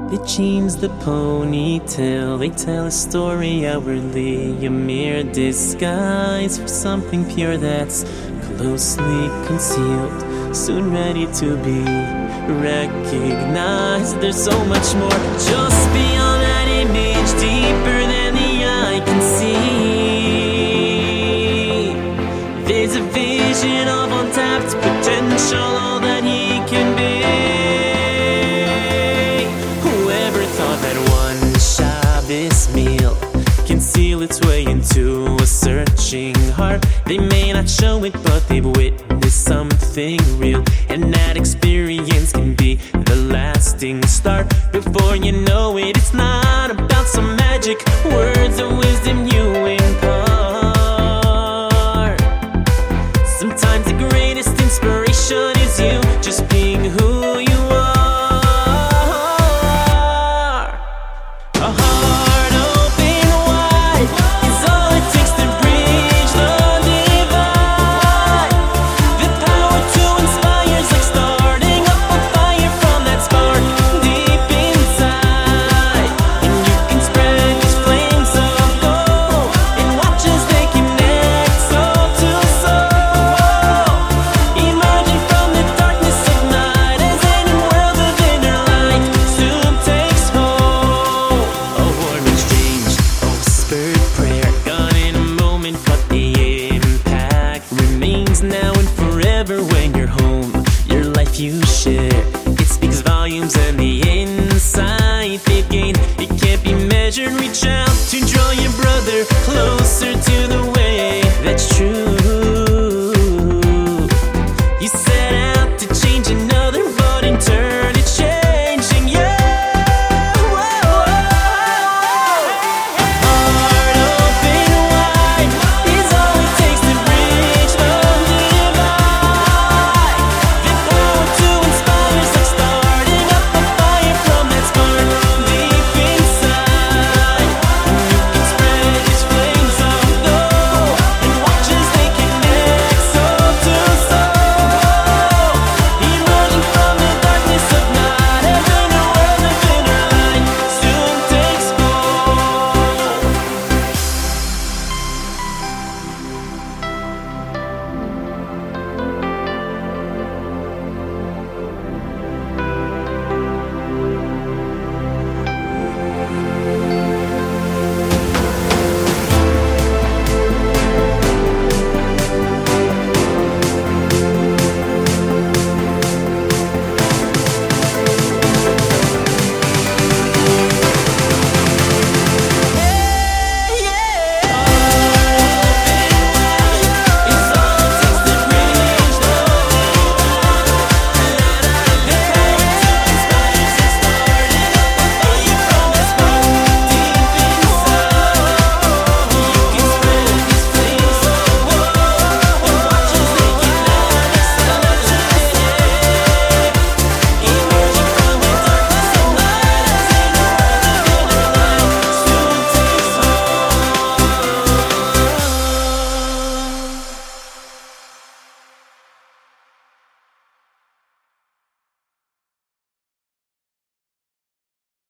They change the ponytail, they tell a story outwardly, a mere disguise for something pure that's closely concealed, soon ready to be recognized. There's so much more just beyond that image, deeper than the eye can see. There's a vision of untapped potential, all that he can be. This meal can seal its way into a searching heart. They may not show it, but they've witnessed something real, and that experience can be the lasting start. Before you know it, it's not about some magic words of wisdom you impart. Sometimes the greatest inspiration is you just being who you are. Now and forever, when you're home, your life you share, it speaks volumes, and the insight they've gained, it can't be measured. Reach out to draw your brother closer to the